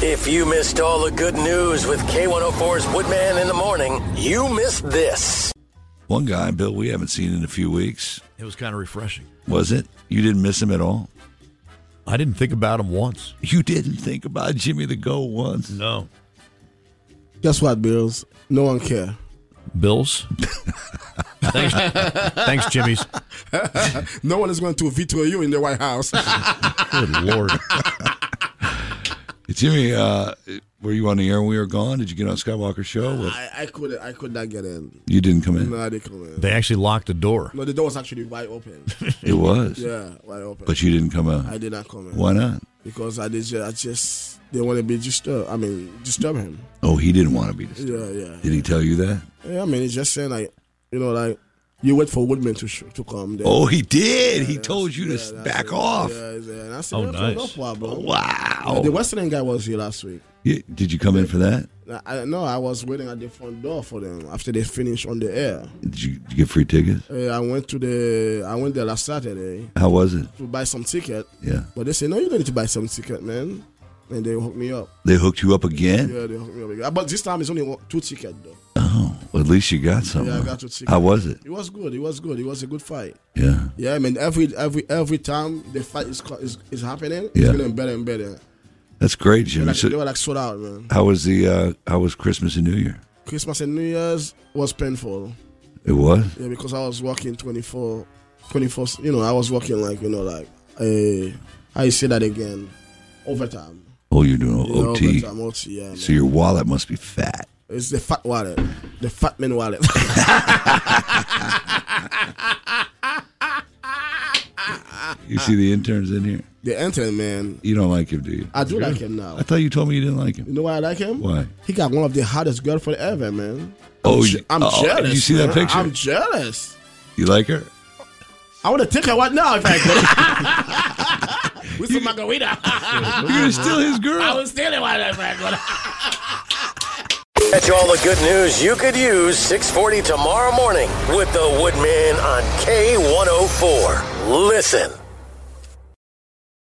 If you missed all the good news with K104's Woodman in the morning, you missed this. One guy, Bill, we haven't seen in a few weeks. It was kind of refreshing. Was it? You didn't miss him at all? I didn't think about him once. You didn't think about Jimmy the Goat once? No. Guess what, Bills? No one care. Bills? Thanks, Jimmy's. No one is going to veto you in the White House. Good Lord. Jimmy, were you on the air when we were gone? Did you get on Skywalker's show? I could not get in. You didn't come in? No, I didn't come in. They actually locked the door. No, the door was actually wide open. It was? Yeah, wide open. But you didn't come out? I did not come in. Why not? Because I just didn't want to be disturb him. Oh, he didn't want to be disturbed. Yeah. Did he tell you that? Yeah, I mean, he's just saying, like, you wait for Woodman to come. Then. Oh, he did. He told you to back off. Yeah, and I said, nice. No problem. Wow. The Western guy was here last week. Did you come in for that? I was waiting at the front door for them after they finished on the air. Did you get free tickets? I went there last Saturday. How was it? To buy some ticket. Yeah. But they said, no, you don't need to buy some ticket, man. And they hooked me up. They hooked you up again? Yeah, they hooked me up again. But this time it's only 2 tickets, though. Oh, well, at least you got some. Yeah, I got 2 tickets. How was it? It was good. It was a good fight. Yeah. Yeah, I mean, every time the fight is happening, it's getting better and better. That's great, Jimmy. They were like sold out, man. How was Christmas and New Year? Christmas and New Year's was painful. It was? Yeah, because I was working 24, I was working how you say that again? Overtime. Oh, you're doing OT? Overtime, OT, yeah. So your wallet must be fat. It's the fat wallet. The fat man wallet. You see the interns in here? The intern, man. You don't like him, do you? I do like him now. I thought you told me you didn't like him. You know why I like him? Why? He got one of the hottest girlfriends ever, man. I'm jealous. Did you see that picture? I'm jealous. You like her? I want to take her right now if I could. With some margarita. You're going to steal his girl. I was stealing one if I could. Catch all the good news you could use 6:40 tomorrow morning with the Woodman on K104. Listen.